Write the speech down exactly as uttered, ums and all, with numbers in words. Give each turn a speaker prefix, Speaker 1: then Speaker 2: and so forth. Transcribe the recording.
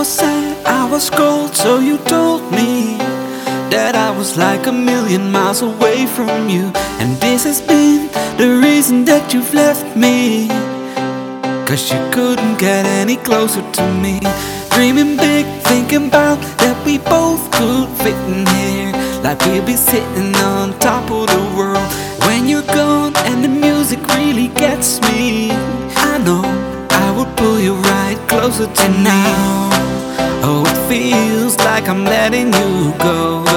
Speaker 1: was sad, I was cold, so you told me that I was like a million miles away from you. And this has been the reason that you've left me, 'cause you couldn't get any closer to me. Dreaming big, thinking about that we both could fit in here, like we'll be sitting on top of the world. When you're gone and the music really gets me, I know I would pull you right closer to now. Oh, it feels like I'm letting you go.